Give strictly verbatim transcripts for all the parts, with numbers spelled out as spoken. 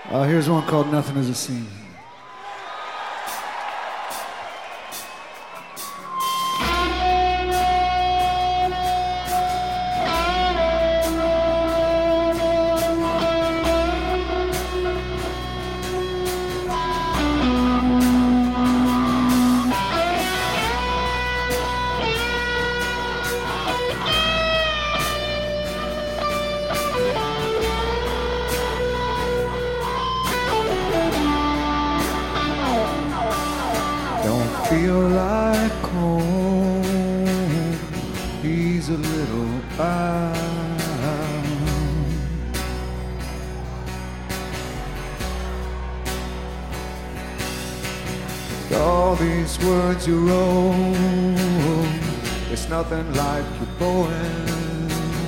Uh, here's one called Nothing Is a Scene. Feel like home, he's a little bound. And all these words you wrote, it's nothing like your poem.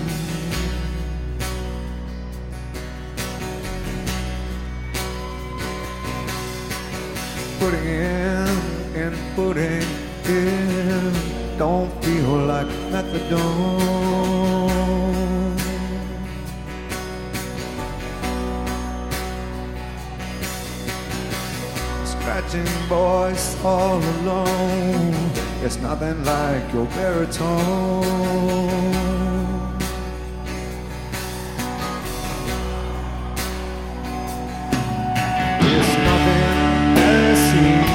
Putting in and putting in don't feel like methadone. Scratching voice all alone, it's nothing like your baritone. It's nothing as seems.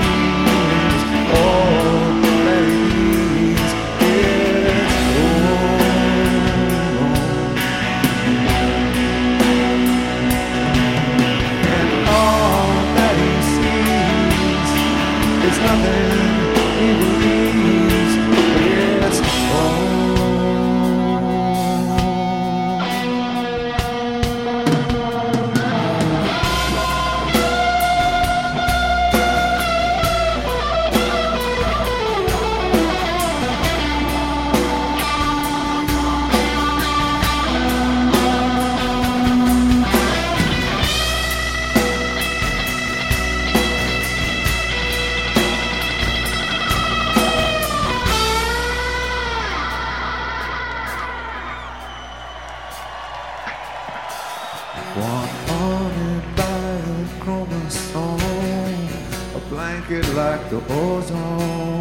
One haunted by a chromosome, a blanket like the ozone.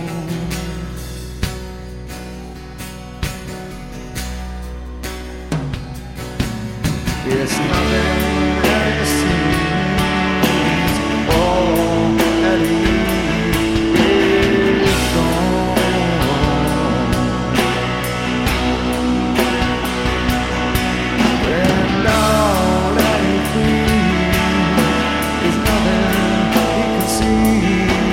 It's nothing that it seems. All at ease is gone. And all that he feels is nothing he can see.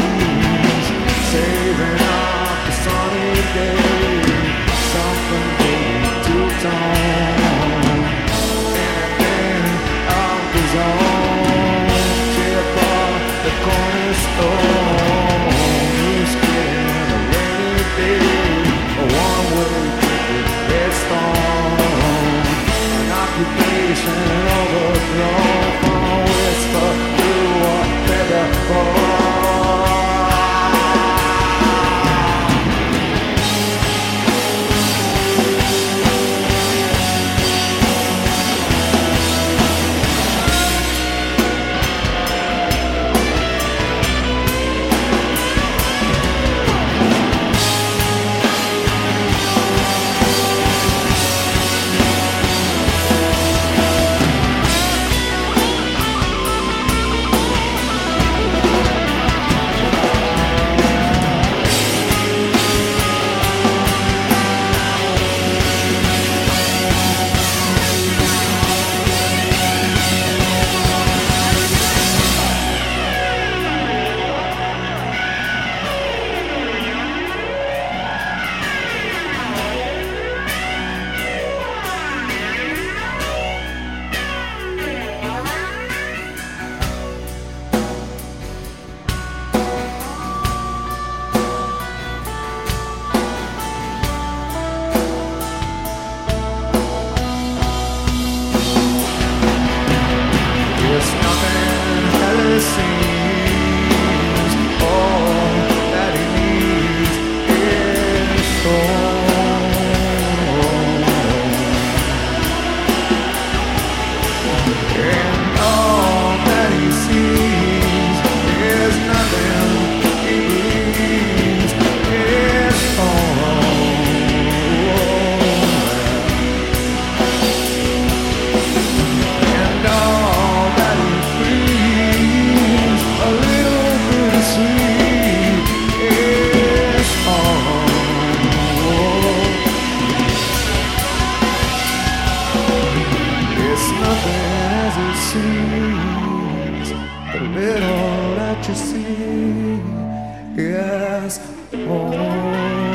Saving up the sunny day, something going to tone. nothing as it seems. The little that you see, yes, oh.